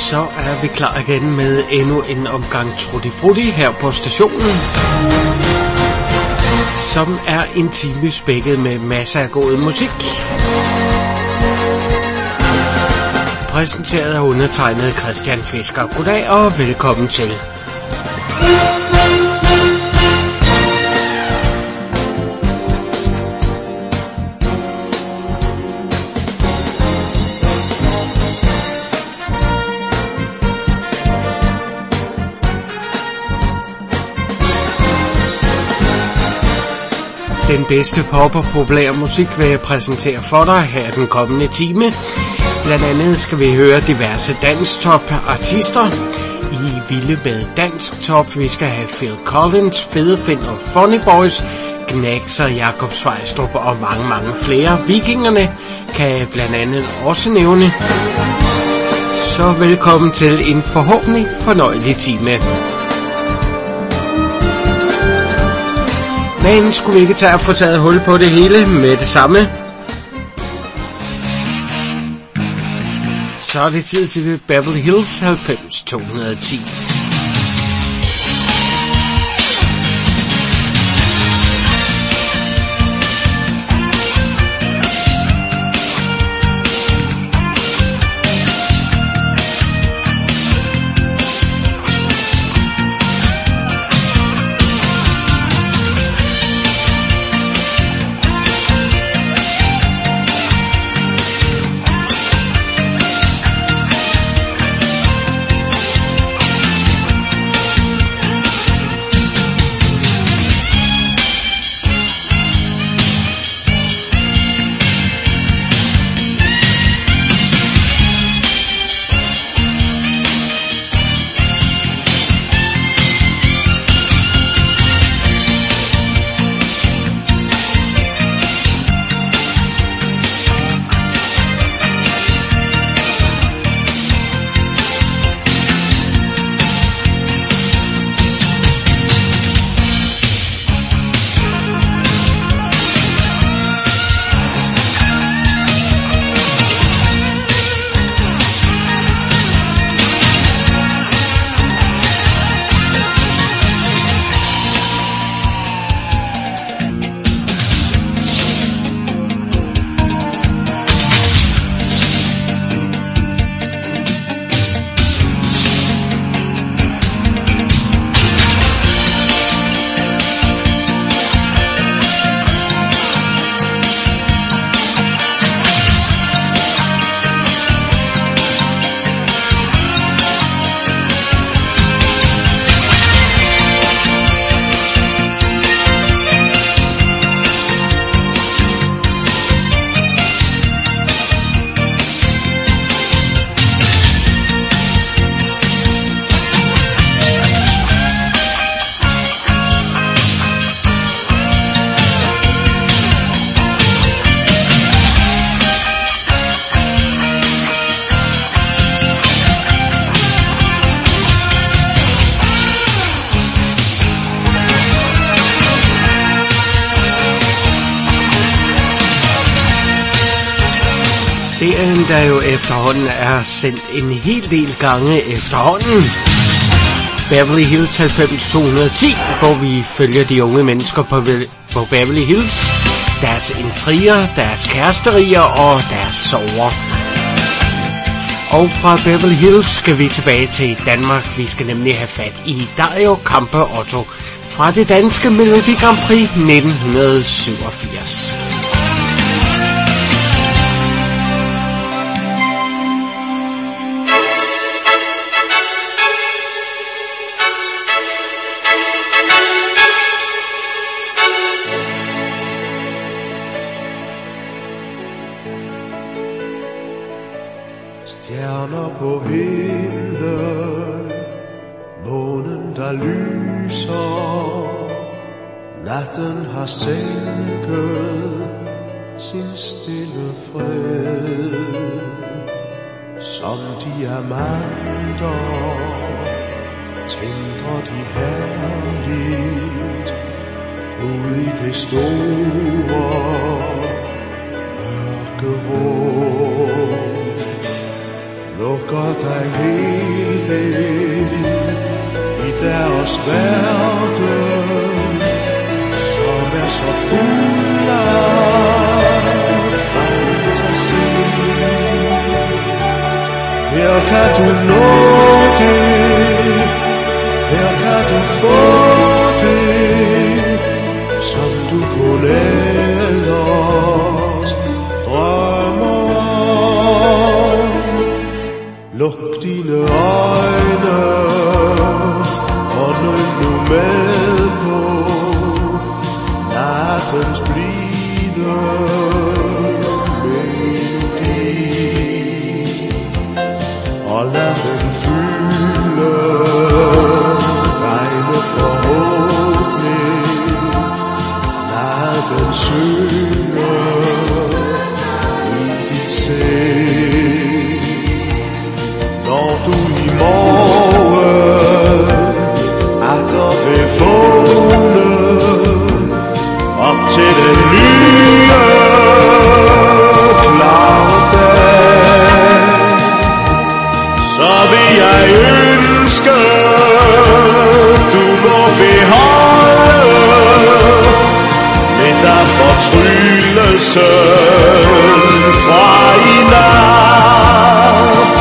Så er vi klar igen med endnu en omgang Trutti Frutti her på stationen, som er en time spækket med masser af god musik. Præsenteret af undertegnet Christian Fisker. Goddag og velkommen til. Den bedste pop og populær musik vil jeg præsentere for dig her den kommende time. Blandt andet skal vi høre diverse dansktop-artister i Vilde med Dansk Top. Vi skal have Phil Collins, Fede Finn og Funny Boys, Gnags og Jakob Svejstrup og mange flere. Vikingerne kan jeg blandt andet også nævne. Så velkommen til en forhåbentlig fornøjelig time. Men skulle vi ikke tage at få taget hul på det hele med det samme? Så er det tid til Beverly Hills 90210. Serien, der jo efterhånden er sendt en hel del gange efterhånden. Beverly Hills 90210, hvor vi følger de unge mennesker på Beverly Hills, deres intriger, deres kæresterier og deres sorger. Og fra Beverly Hills skal vi tilbage til Danmark. Vi skal nemlig have fat i Dario Campe Otto fra det danske Melodi Grand Prix 1987. Stjerner på himlen, månen der lyser, natten har sænket sin stille fred. Som diamanter tændrer de herligt ud i det store mørke rum. lukker dig helt ind i deres verden, som er så fuld af fantasi. Her kan du nå det, her kan du få det, som du kun ellers drømmer om. Luk dine øjne og nød nu med på nattens blide melodi, og lad den fylde dig med forhåbning. Lad den synge i dit sind, når du i morgen atter vil vågne op til den nye klare dag. Så vil jeg ønske, du må beholde lidt af fortryllelsen fra i nat.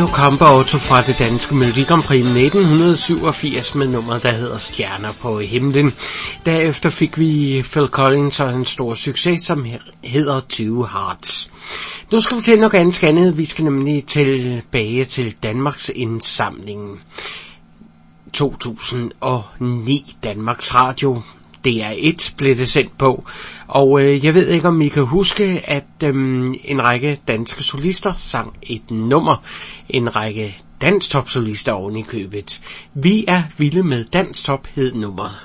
Mario Campeotto fra det danske Melodi Grand Prix 1987 med nummeret, der hedder Stjerner på himlen. Derefter fik vi Phil Collins og en stor succes, som hedder Two Hearts. Nu skal vi til noget ganske andet. Vi skal nemlig tilbage til Danmarks indsamlingen 2009. Danmarks Radio DR1 blev det sendt på, og jeg ved ikke om I kan huske, at en række danske solister sang et nummer, en række danstopsolister oven i købet. Vi er vilde med danstop hed nummeret.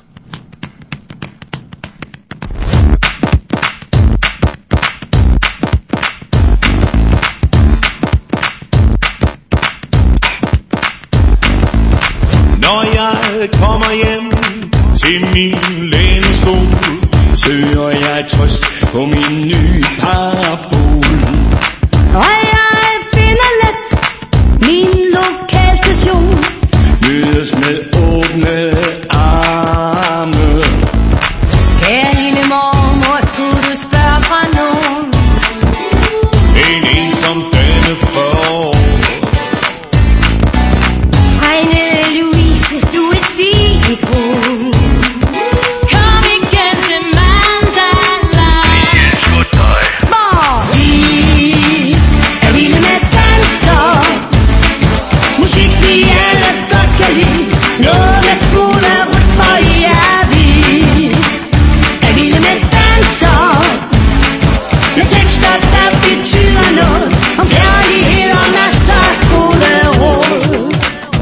Når jeg kommer hjem til min lænestol, søger jeg trøst på min nye parabol. Og jeg finder let min lokalstation, mødes med åbne arme. Kære lille mormor, skulle du spørge fra nogen? En ensom dame for Heine Louise, du er et filikon. Kom igen til Mandala. Vi elsker dig. Hvor vi er vilde med danstop, musik vi alle godt kan lide, noget med gode rytmer, ja vi er vilde med danstop. Med tekster der betyder noget, om kærlighed og masser af gode råd.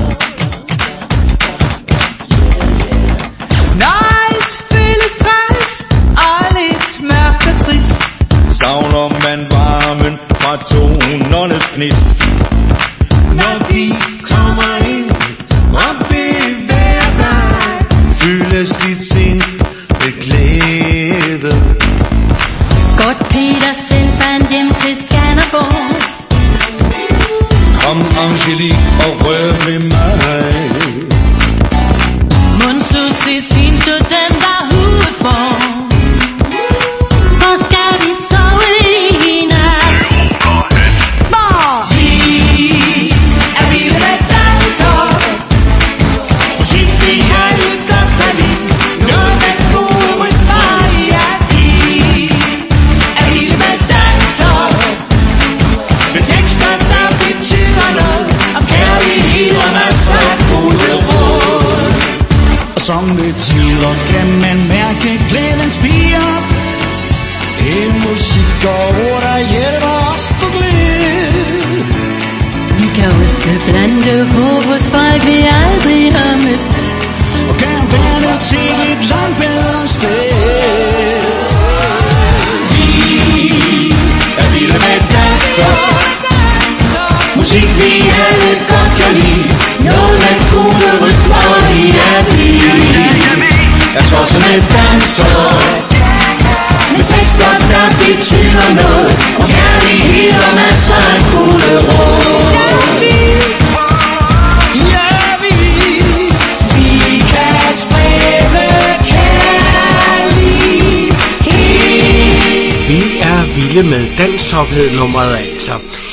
Night føles træls og lidt mørkt og trist. savner man varmen fra tonernes gnist. Når de kommer ind og bevæger dig, fyldes dit sind med glæde. Godt Petersen fandt hjem til Skanderborg. Kom Angelique og rør ved mig. Mundsus det sin studenter hudfor. Hvor skal vi sove i nat? Hvor vi er vilde med danstop, Musik vi alle godt kan lide. noget med gode rytmer, ja vi er vilde med danstop. Med tekster Der betyder noget, om kærlighed og masser af gode råd. Som med tider kan man mærke glæden spire. En musik og ord, der hjælper os på glæde. Vi kan også blande håb hos folk, vi aldrig har mødt. Og kan være til et langt bedre sted. Vi er vilde med danstop. Musik vi alle godt kan lide. Noget med gode rytmer, ja vi er tosset med danstop. Med tekster der betyder noget, og kærlighed og masser af gode råd. Ja, Vi kan sprede kærlighed. Vi er vilde med danstop hed nummeret altså.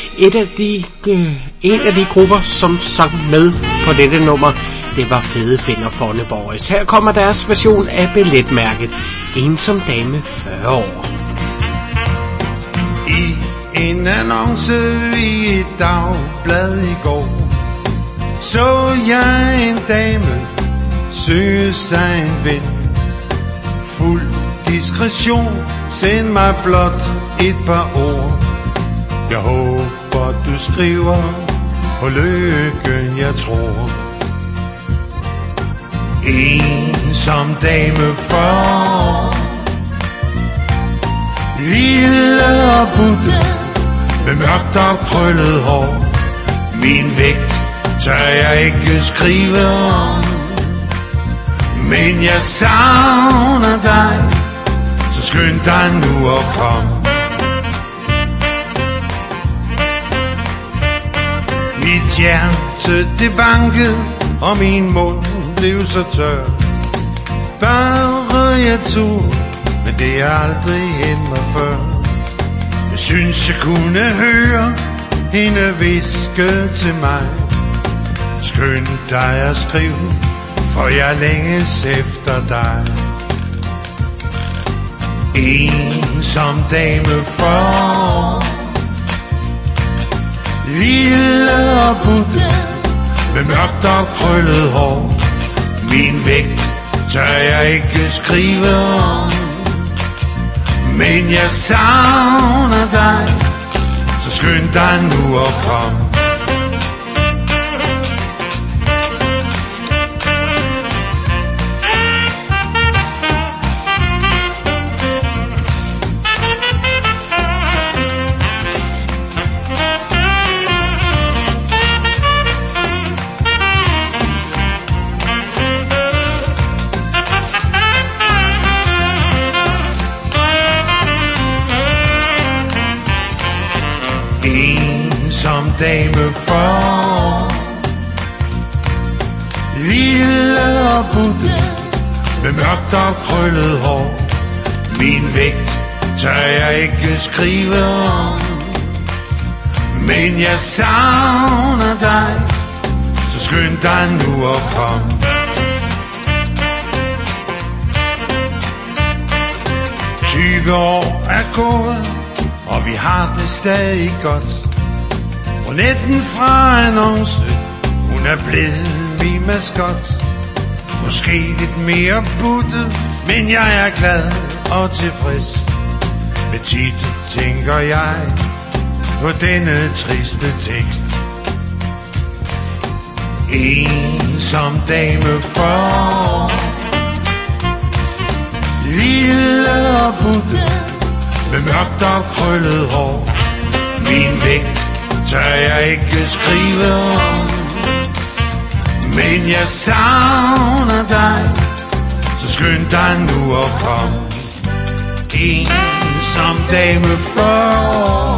En af de grupper, som sang med på dette nummer, det var Fede Finder Fonne Boys. Her kommer deres version af billetmærket Ensom Dame 40 år. I en annonce i et dagblad i går, så jeg en dame søge sig en ven. Fuld diskretion, send mig blot et par ord. Jeg håber du skriver på lykken jeg tror. Ensom dame for lille og butte med mørkt og krøllet hår. Min vægt tør jeg ikke skrive om, men jeg savner dig, så skynd dig nu og kom. Mit hjerte det bankede, og min mund blev så tør. Bare jeg tog, men det er aldrig hændt mig før. Jeg synes jeg kunne høre hende viskede til mig, skynd dig at skrive, for jeg længes efter dig. Ensom dame for, lille og butte, med mørkt og krøllet hår. Min vægt tør jeg ikke skrive om, men jeg savner dig, så skynd dig nu og kom. Ensom dame for, lille og butte, med mørkt og krøllet hår. Min vægt tør jeg ikke skrive om, men jeg savner dig, så skynd dig nu og kom. 20 år er gået, og vi har det stadig godt. Brunetten fra annonce, hun er blevet min maskot. Måske lidt mere buttet, men jeg er glad og tilfreds. Med tit tænker jeg på denne triste tekst. Ensom dame for, lille og butte, med mørkt og krøllet hår. Min vægt tør jeg ikke skrive om, men jeg savner dig, så skynd dig nu og kom. Ensom dame for,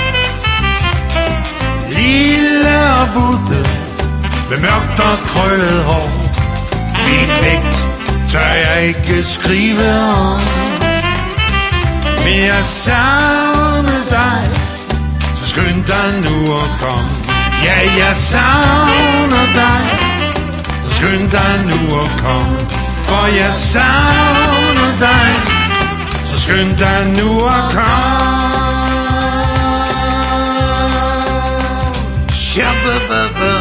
lille og butte, med mørkt og krøllet hår. Min vægt tør jeg ikke skrive om, men jeg savner dig, så skynd dig nu og kom. Ja, jeg savner dig, så skynd dig nu og kom. For jeg savner dig, så skynd dig nu og kom. Shabba-ba-ba.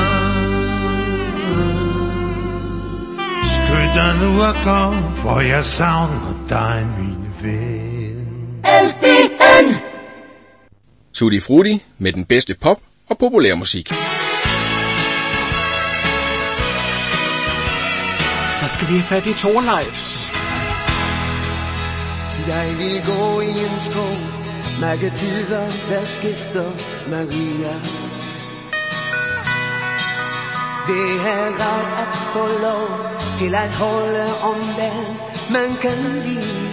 Skynd dig nu og kom, for jeg savner dig, min ven. LPN Tutti Frutti med den bedste pop og populær musik. Så skal vi have fat i Thorleifs. Jeg vil gå i en skov, mærke tider, der skifter Maria. Det er rart at få lov til at holde om den, man kan lide.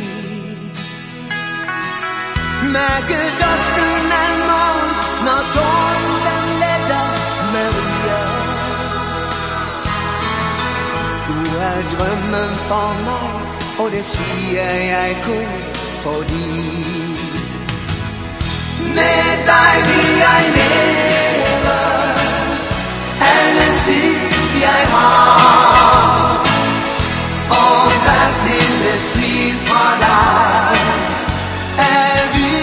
Mærke duften af morgen, når tåren den letter Maria. Du er drømmen for mig, og det siger jeg kun fordi med dig vil jeg leve alle tid jeg har, og hvad findes liv fra dig er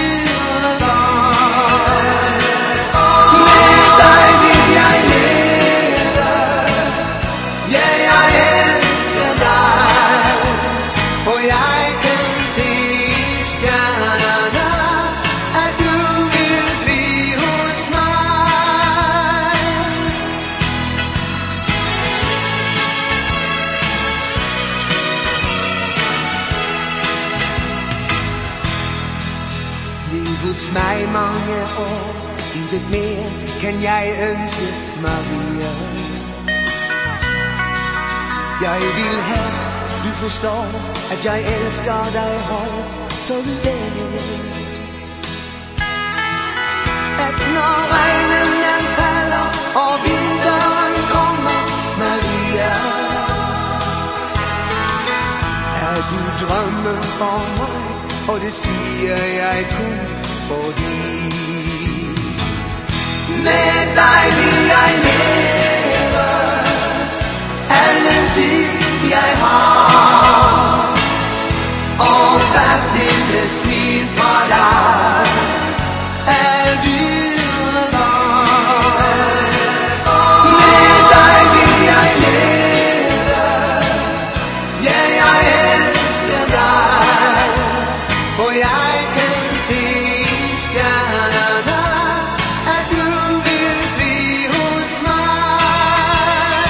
videre. Med dig vil jeg leve, ja, jeg elsker dig, for jeg kan se i stjernerne, at du vil blive hos mig. Liv hos mig mange år, intet mere kan jeg ønske, Maria. Jeg vil have, du forstår, at jeg elsker dig højt som det. At når regnen den falder og vinteren kommer, Maria, er du drømmen for mig, og det siger jeg kun fordi Med dig vil jeg leve alle tid jeg har, og hvad det smil fra dig er dyrebare. Med dig vil jeg leve, ja, jeg elsker dig, for jeg kan se i stjernerne, at du vil blive hos mig.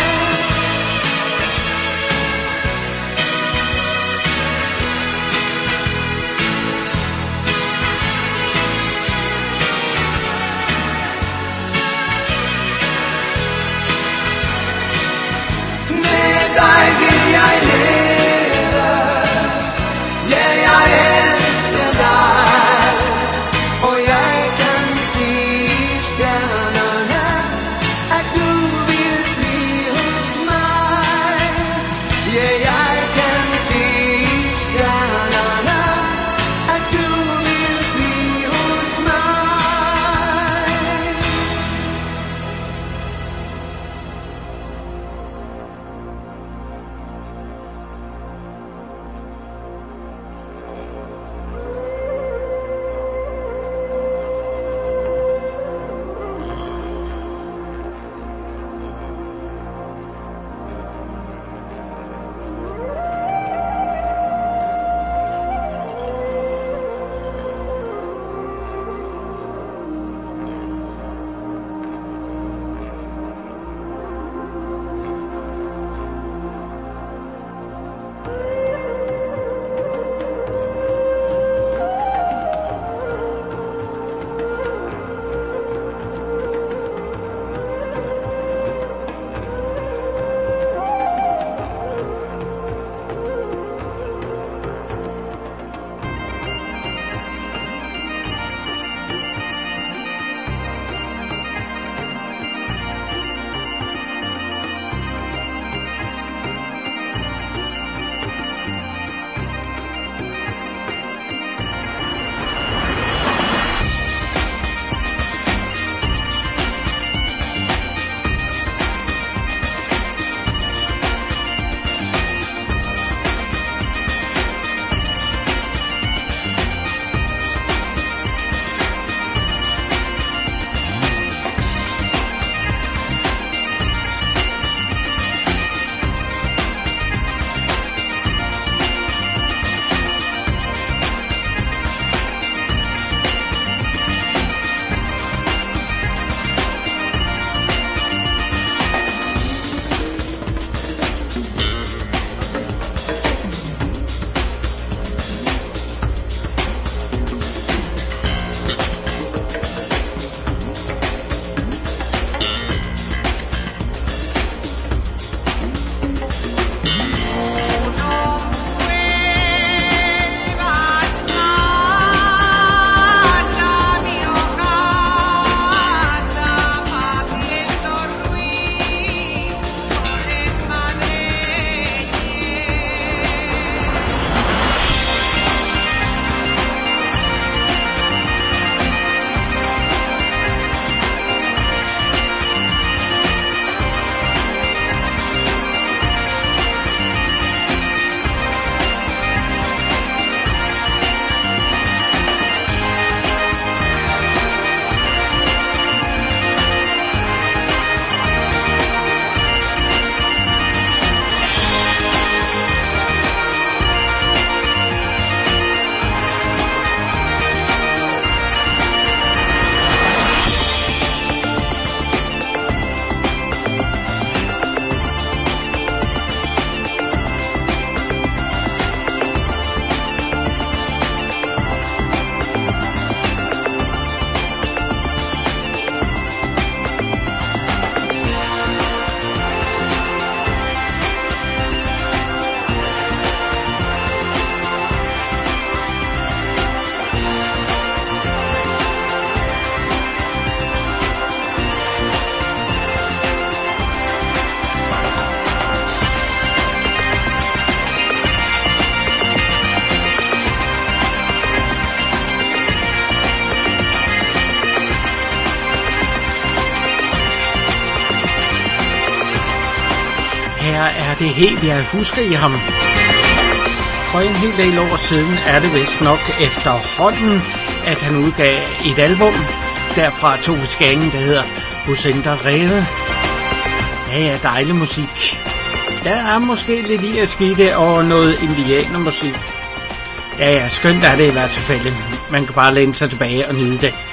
er det helt, jeg husker i ham. For en hel del år siden er det vist nok efterhånden, at han udgav et album. Derfra tog vi skængen, der hedder Bucenta Rede. Ja, dejlig musik. Der er måske lidt i at skide og noget indianermusik. Ja, skønt er det i hvert fald. Man kan bare læne sig tilbage og nyde det.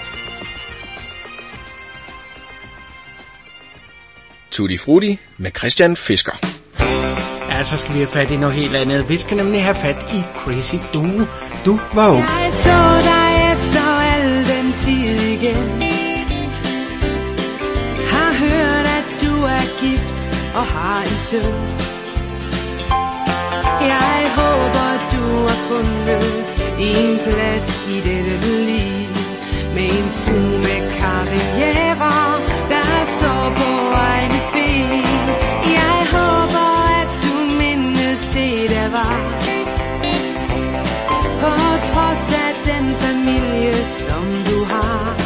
Tutti Frutti med Christian Fisker. Ja, så skal vi have fat i noget helt andet. Vi skal nemlig have fat i Crazy Duo. Du var ung. Jeg så dig efter al den tid igen. Har hørt, at du er gift og har en søn. Jeg håber, du har fundet din plads i dette liv. Med en frue med karriere, der står på egne ben. Jeg håber, at du mindes det, der var. På trods af den familie, som du har.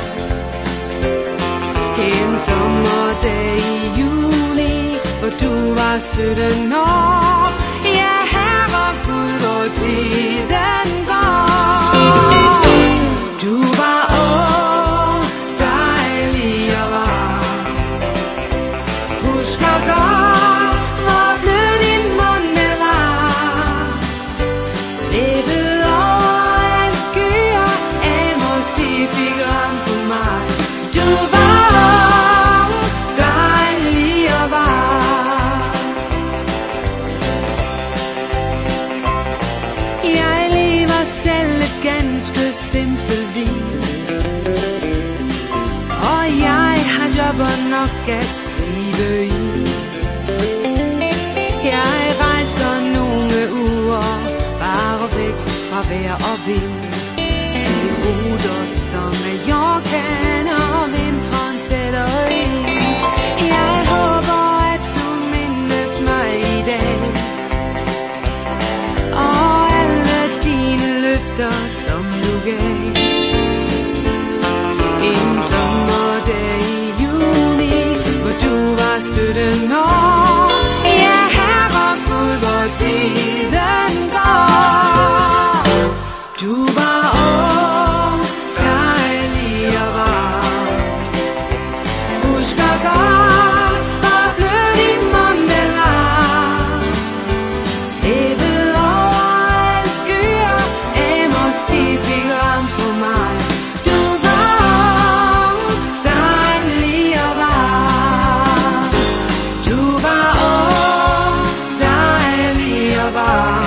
En sommerdag i juni, hvor du var 17 år. Ja, herre Gud, hvor tiden går. Du var ung, dejlig og var. Husker godt, hvor blød din mund var. Slæbet over en skyer, Amos pige fik ramt på mig. Du var ung, dejlig og var. Jeg lever selv et ganske simpelt liv. Og jeg har job og nok at trive i. Jeg rejser nogle uger bare væk fra vejr og vind. Til ruter som Mallorca og vinteren sætter ind. Jeg håber, at du mindes mig i dag. Og alle dine løfter, som du gav. En sommerdag i juni, hvor du var 17 år. Ja, herre Gud, hvor tiden går. Du var ung, dejlig og var. Husker godt, hvor blød din mund var. Slæbet over en skyer, Amos pige fik ramt på mig. Du var ung, dejlig og var. Du var ung, dejlig og var.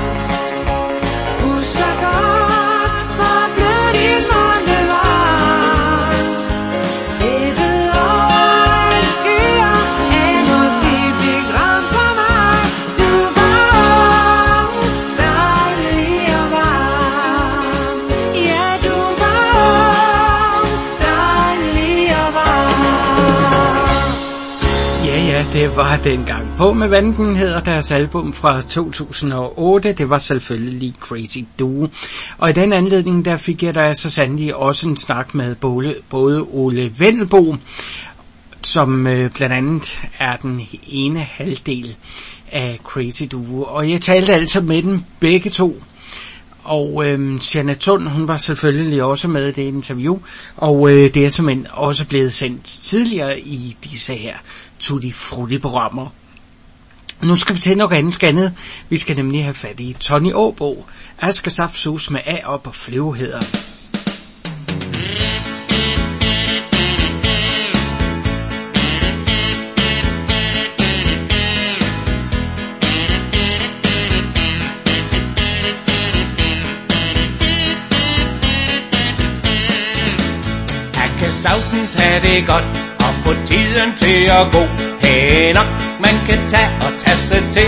Husker godt, hvor blød din mund var. Slæbet over en skyer, Amos pige fik ramt på mig. Du var ung, dejlig og var. Ja, du var ung, dejlig og var. Ja, det var dengang. På med Vanden hedder deres album fra 2008. Det var selvfølgelig Crazy Duo. Og i den anledning, der fik jeg da så sandelig også en snak med både Ole Vendelbo, som blandt andet er den ene halvdel af Crazy Duo. Og jeg talte altså med dem begge to. Og Jeanette Thund, hun var selvfølgelig også med i det interview. Og det er simpelthen også blevet sendt tidligere i disse her Tutti Frutti-programmer. Nu skal vi til noget andet. Vi skal nemlig have fat i Tony Aabo. Aske Saft Sus med A op og flyve hedder. Kan sagtens have det godt og få tiden til at gå. Hey, nok man kan tage og tage sig til.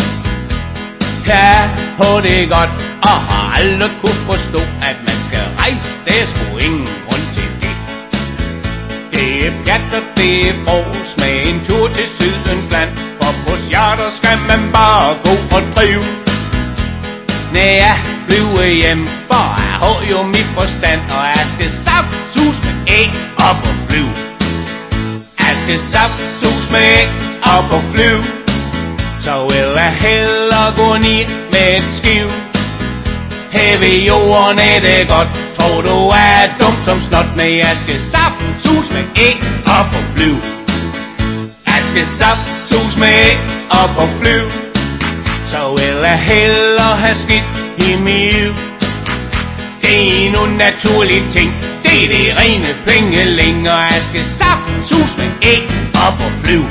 Kan få det godt og har aldrig kunne forstå, at man skal rejse, det er sgu ingen grund til det. Det er pjat og det er fros med en tur til Sydens land. For på charter skal man bare gå og drive. Næh, jeg bliver hjem, for jeg har jo mit forstand, og jeg skal saftsus med æg op og flyve. Jeg skal saftsus med æg op og flyve. så vil jeg hellere gå ned med et skiv. Her ved jorden er det godt, tror du er dum som snot, men jeg skal saftsus med æg op og flyv. Jeg skal saftsus med æg op og flyv, så vil jeg hellere have skidt i mit. Det er en unaturlig ting, det er det rene pengeling, og jeg skal saftsus med æg op og flyv.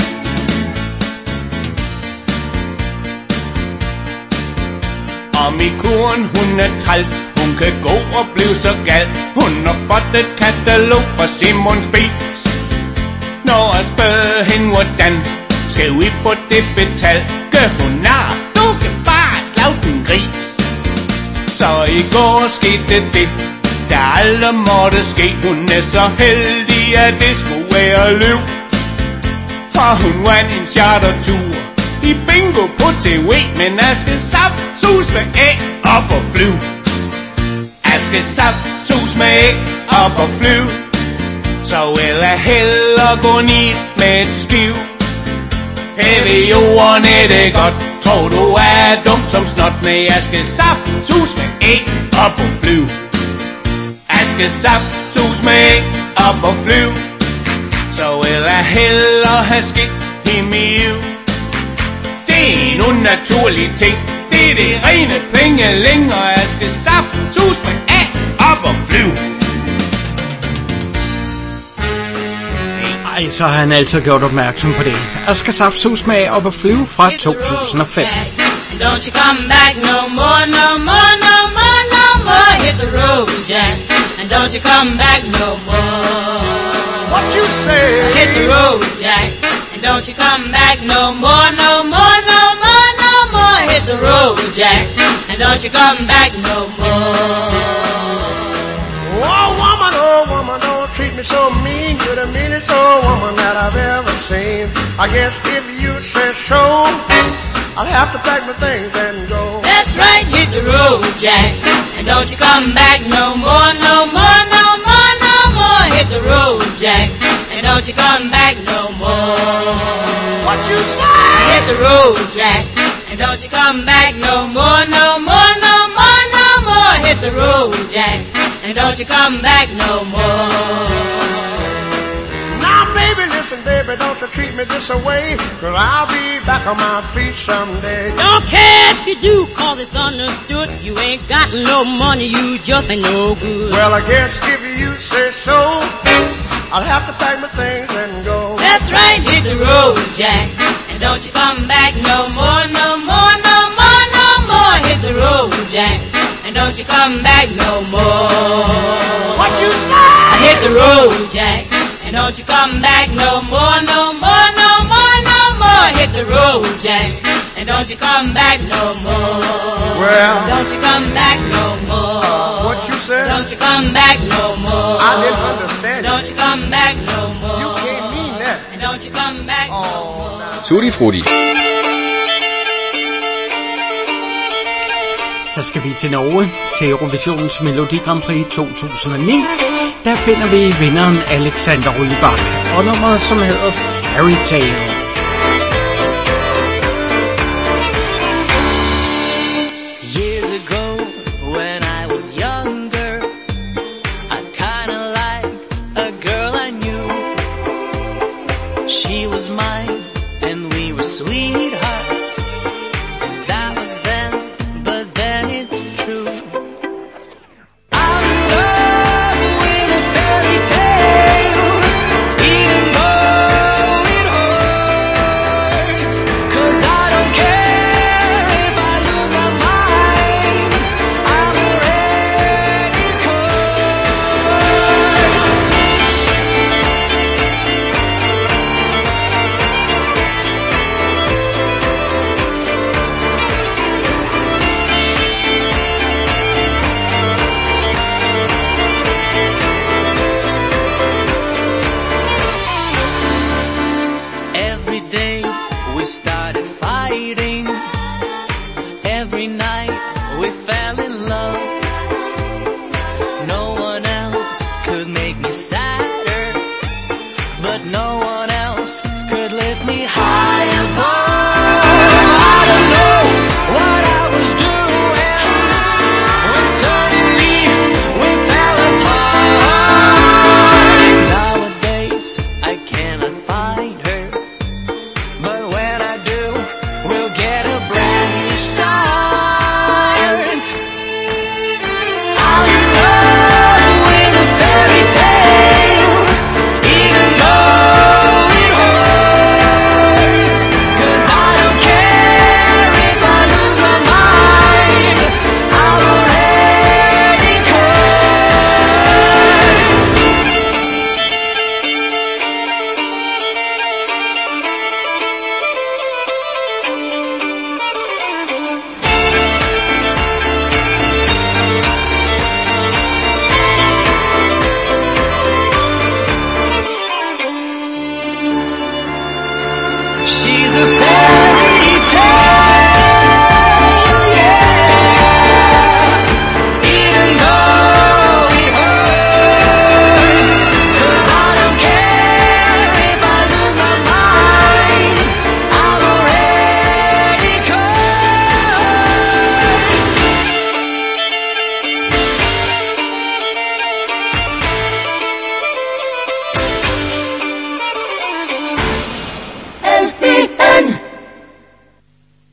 Og min kuren, hun er træls, hun kan gå og blive så gal. Hun har fået et katalog fra Simons Spis. Når jeg spørger hende, hvordan skal vi få det betalt, gør hun nar, du kan bare slag din gris. Så i går skete det, der aldrig måtte ske. Hun er så heldig, at det skulle være løv, for hun vandt en chartertur i bingo på TV, men jeg skal saftsus med æg op og flyv. Jeg skal saftsus med æg op og flyv, så vil jeg hellere gå ned med et skiv. Her ved jorden er det godt, tror du er dum som snot, men jeg skal saftsus med æg op og flyv. Jeg skal saftsus med æg op og flyv, så vil jeg hellere have skidt i mit. Det er en unaturlig ting, det er det rene pengeling, og jeg skal saftsus med æg op og flyv. Ej, så har han altså gjort opmærksom på det. Jeg skal saftsus med op og flyve fra 2005. Don't you come back no more, no more, no more, no more. Hit the road, Jack, and don't you come back no more. What you say? Hit the road, Jack, and don't you come back no more, no more, no more, no more. Hit the road, Jack, and don't you come back no more. Oh woman, don't treat me so mean. You're the meanest old woman that I've ever seen. I guess if you say so, I'll have to pack my things and go. That's right, hit the road, Jack, and don't you come back no more, no more, no more, no more. Hit the road, Jack, and don't you come back no more. What you say? Hit the road, Jack, and don't you come back no more, no more, no more, no more. Hit the road, Jack, and don't you come back no more. Now baby, listen baby, don't you treat me this away, 'cause I'll be back on my feet someday. Don't care if you do, 'cause it's understood. You ain't got no money, you just ain't no good. Well, I guess if you say so, I'll have to pack my things and go. That's right, hit the road, Jack, and don't you come back no more, no more, no more, no more. Hit the road, Jack, and don't you come back no more. What you say? Hit the road, Jack, and don't you come back no more, no more, no more, no more. Hit the road, Jack, and don't you come back no more. Well, don't you come back no more. What you said? Don't you come back no more. I didn't understand. Don't you come back no more. You can't mean that. And don't you come back no more. Tutti Frutti. Så skal vi til Norge, til Eurovisionens Melodi Grand Prix 2009. Der finder vi vinderen Alexander Rybak, og nummeret som hedder Fairy Tale. Years ago, when I was younger, I kinda liked a girl I knew. She was mine, and we were sweethearts. That was then, but then it's true. I'm in love with a fairy tale, even though it hurts. 'Cause I don't care if I lose my mind. I'm a rebel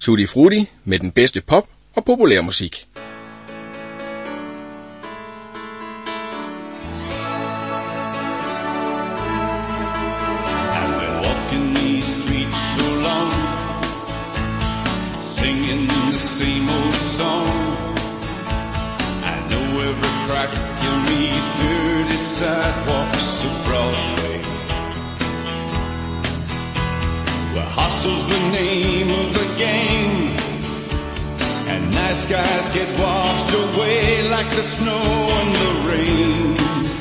Tutti Frutti med den bedste pop og populær musik. Same old song. I know every crack in these dirty sidewalks of Broadway. Well, hustle's the name of the game, and nice guys get washed away like the snow and the rain.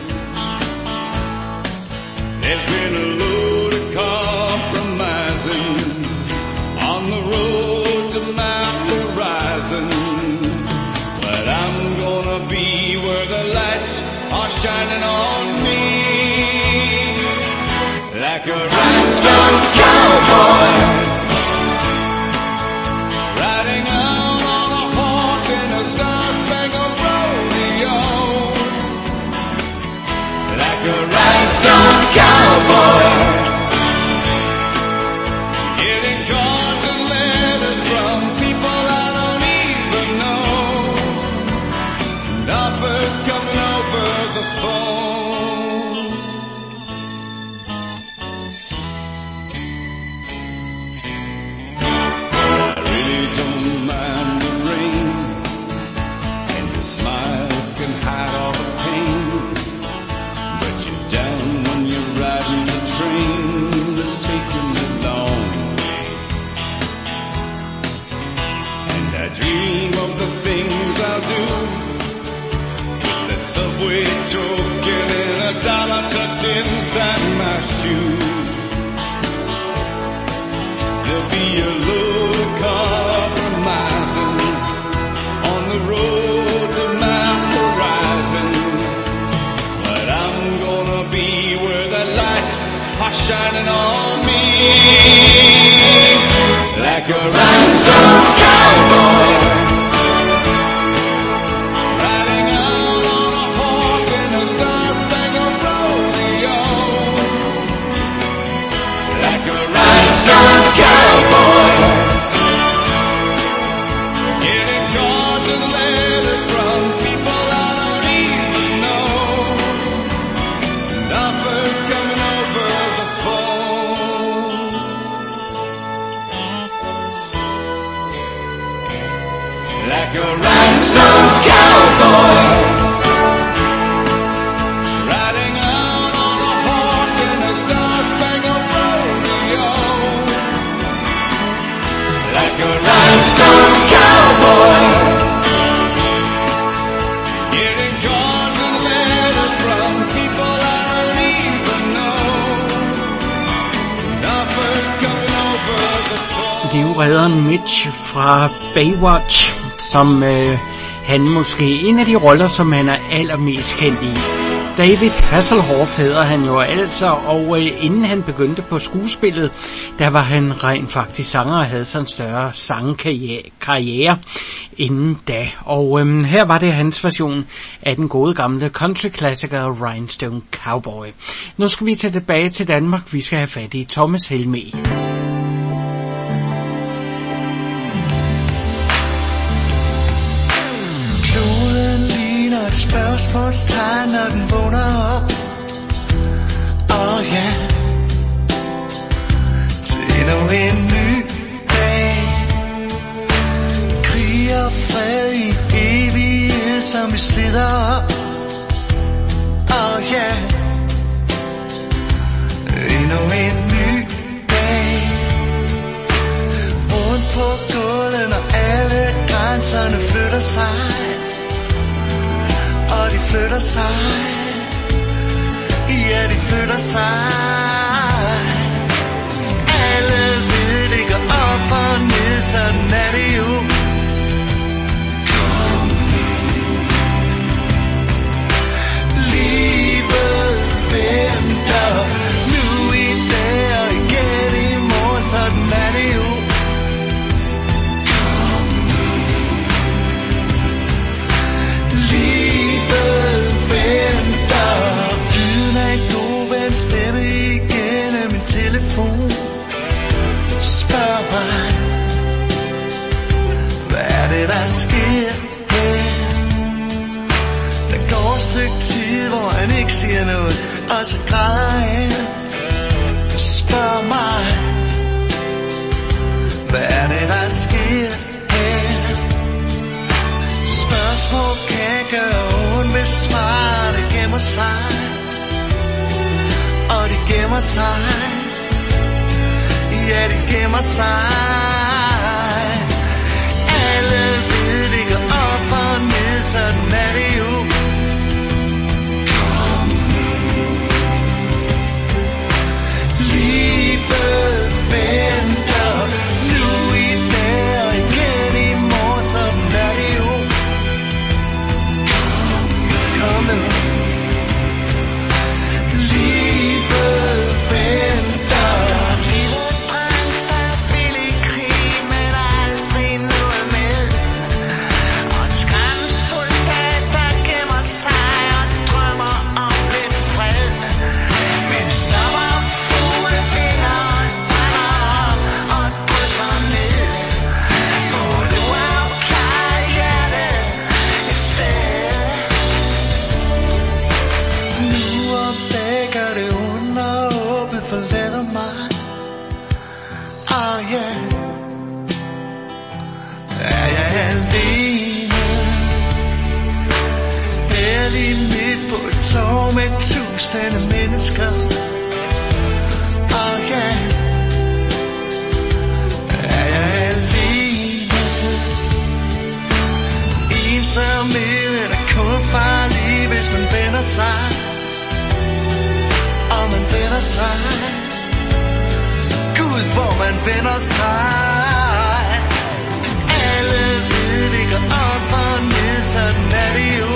There's been a load of compromising on the road to my horizon, but I'm gonna be where the lights are shining on me, like a rhinestone cowboy, riding out on a horse in a star-spangled rodeo, like a rhinestone cowboy. Subway token and $1 tucked inside my shoe. There'll be a load of compromising on the road to my horizon, but I'm gonna be where the lights are shining on me, like a rhinestone cowboy. Cowboy, getting cards and letters from people I don't even know, and offers coming over the phone, like a rhinestone cowboy. Rhinestone cowboy, getting cards and letters from people I don't even know, offers coming over the phone. Livredderen Mitch fra Baywatch, som han måske en af de roller, som han er allermest kendt i. David Hasselhoff hedder han jo altså, og inden han begyndte på skuespillet, der var han rent faktisk sanger og havde sådan en større sangkarriere inden da. Og her var det hans version af den gode gamle country-klassiker Rhinestone Cowboy. Nu skal vi tilbage til Danmark. Vi skal have fat i Thomas Helmig. Et spørgsmålstegn, når den vågner op. Ja, til endnu en ny dag. Krig og fred i evighed, som vi slider op. Ja, endnu en ny dag. Rundt på gulvet, når alle grænserne flytter sig. Og de flytter sig, ja de flytter sig. Alle ved det går op og ned, sådan er det jo. Kom nu. Livet venter, nu i dag og igen i morgen, sådan er det jo. Stemme igennem min telefon. Spørg mig, et stykke tid, hvor han ikke siger noget, og så græder han. Spørg mig, hvad er det, der sker her? Spørgsmål kan gøre ondt, hvis svaret gemmer sig. Og de gemmer sig. Ja, de gemmer sig. Alle ved, det går op og ned, sådan er det jo. Kom nu. Livet venter nu i dag og igen i morgen, sådan er det jo. Kom nu. Livet venter. Livet brænder billig krig, men aldrig noget med. Og en skræmt soldat, der gemmer sig og drømmer om lidt fred. Men sommerfugle finder en brænder op og drysser ned. For du er klar i hjertet et sted. Nu om dækker det under åbent forlader mig. Yeah. Er jeg alene? Her lige midt på et torv med tusinde mennesker. Yeah. Er jeg alene? Ensomheden er kun farlig, hvis man vender sig. Og man vender sig. Gud, hvor man vender sig. Alle ved, det går op og ned, sådan er det jo.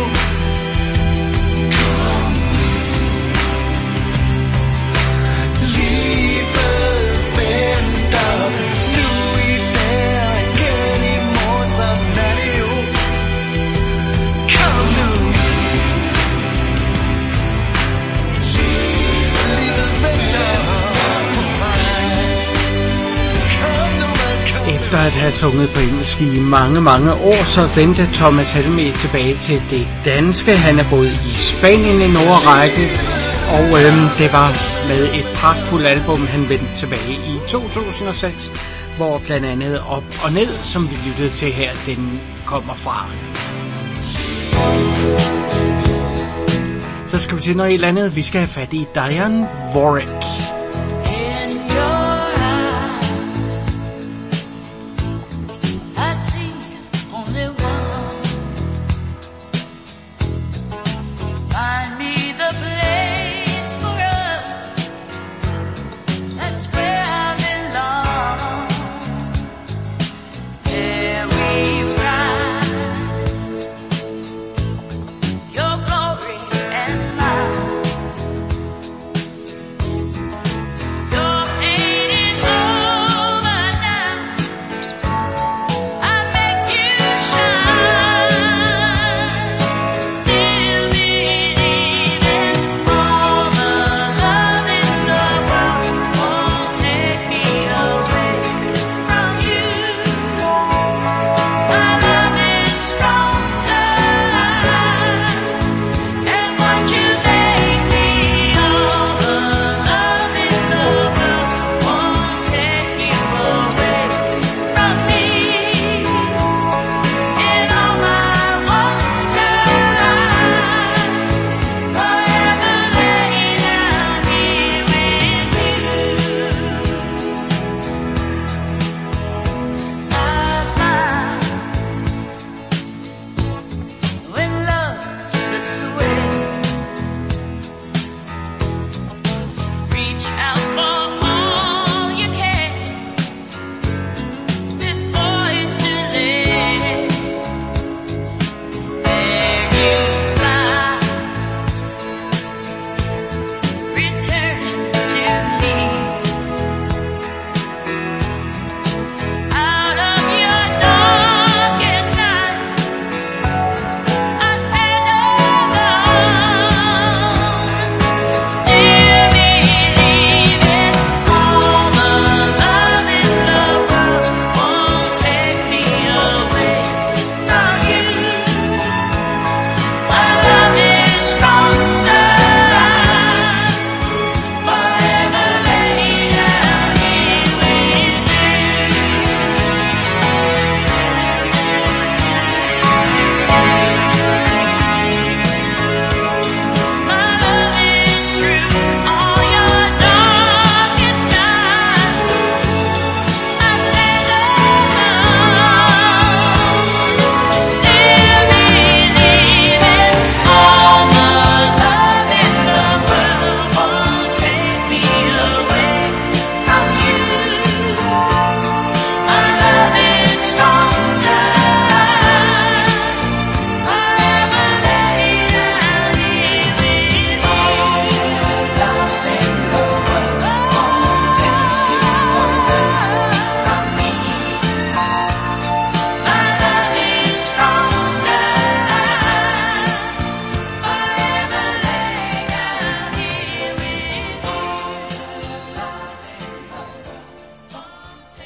Kom nu. Livet venter nu i dag og igen i morgen, sådan er det jo. Kom nu. Livet venter. Efter at have sunget på engelsk i mange, mange år, så vendte Thomas Helmig tilbage til det danske. Han er boet i Spanien en årrække, og det var med et pragtfuldt album, han vendte tilbage i 2006, hvor blandt andet Op og Ned, som vi lyttede til her, den kommer fra. Så skal vi til noget helt andet. Vi skal have fat i Dionne Warwick. Your glory and mine.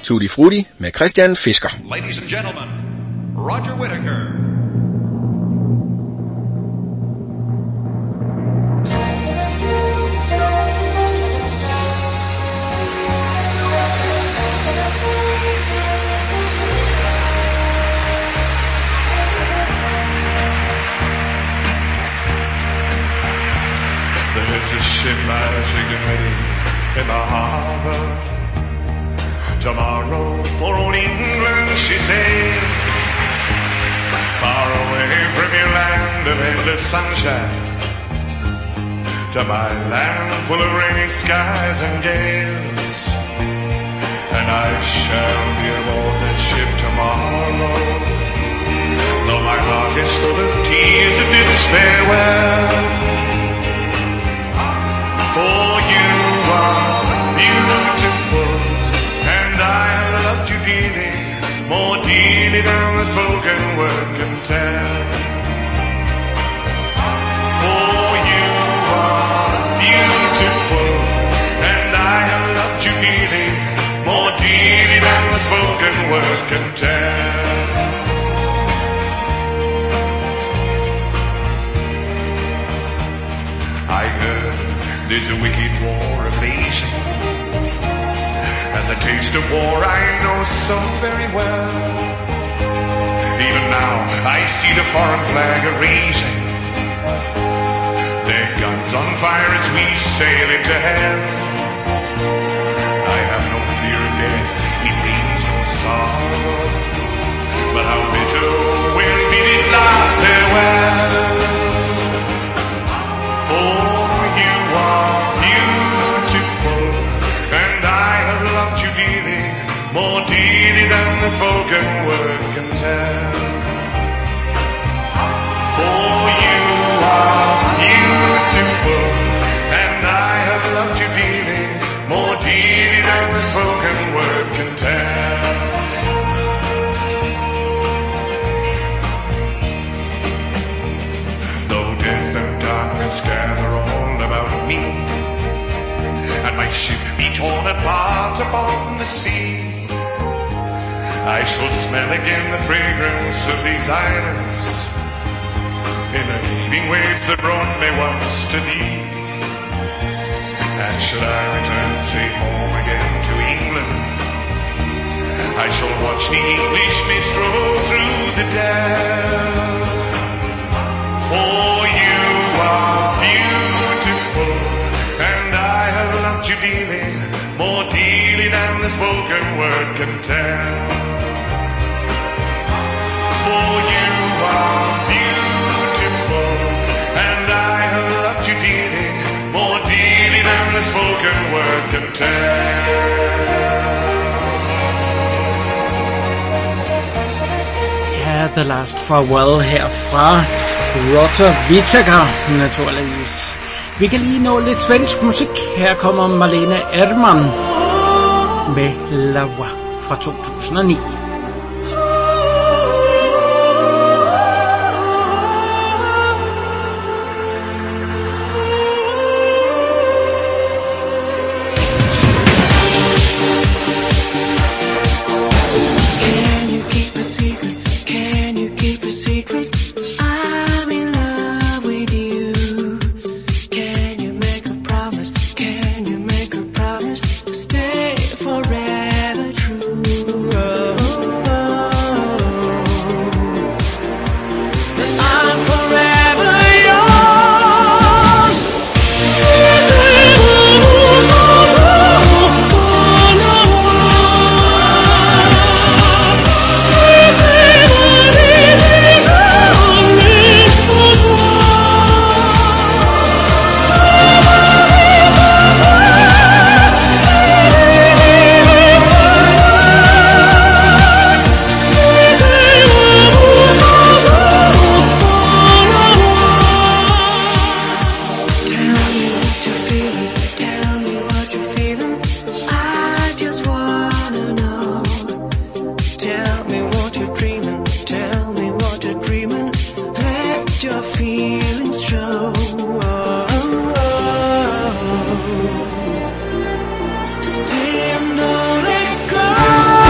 Tutti Frutti med Christian Fisker. Ladies and gentlemen, Roger Whittaker. There's a ship magic ready in the harbor. Tomorrow for old England she sails, far away from your land of endless sunshine, to my land full of rainy skies and gales. And I shall be aboard that ship tomorrow, though my heart is full of tears of despair. Well, for you are beautiful, and I loved you dearly, more dearly than the spoken word can tell. For you are beautiful, and I have loved you dearly, more dearly than the spoken word can tell. I heard there's a wicked war raging, and the taste of war I know so very well. Even now I see the foreign flag raising, their guns on fire as we sail into hell. I have no fear of death, it means no sorrow, but how bitter will be this last farewell. For you are beautiful, and I have loved you dearly, more dearly than the spoken word can tell. For you are beautiful, and I have loved you dearly, more dearly than the spoken word can tell. Though death and darkness gather all about me, and my ship be torn apart upon the sea, I shall smell again the fragrance of these islands, in the heaving waves that brought me once to thee. And should I return safe home again to England, I shall watch the English mist roll through the dell. For you are beautiful, and I have loved you dearly, more dearly than the spoken word can tell. For you are beautiful, and I have loved you dearly, more dearly than the spoken word can tell. Ja, The Last Farewell her fra Roger Whittaker, naturligvis. Vi kan lige nå lidt svensk musik. Her kommer Malena Erdman med Lawa fra 2009. Stand on it, go.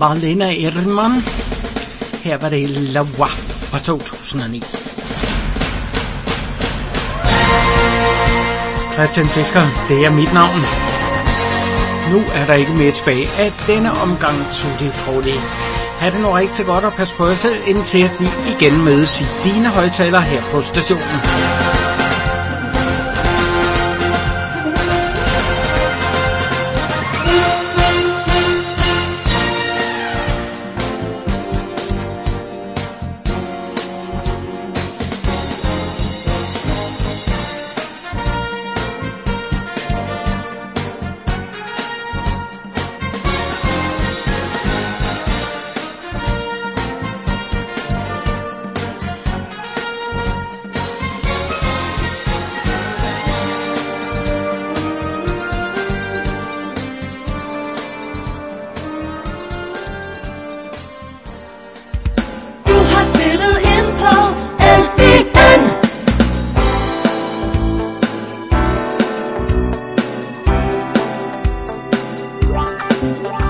Marlena Ehrenmann. Her var det La Voix fra 2009. Christian Fisker, det er mit navn. Nu er der ikke mere tilbage af denne omgang Tutti Frutti. Ha' det nu rigtig godt og pas på jer selv, indtil at vi igen mødes i dine højtalere her på stationen.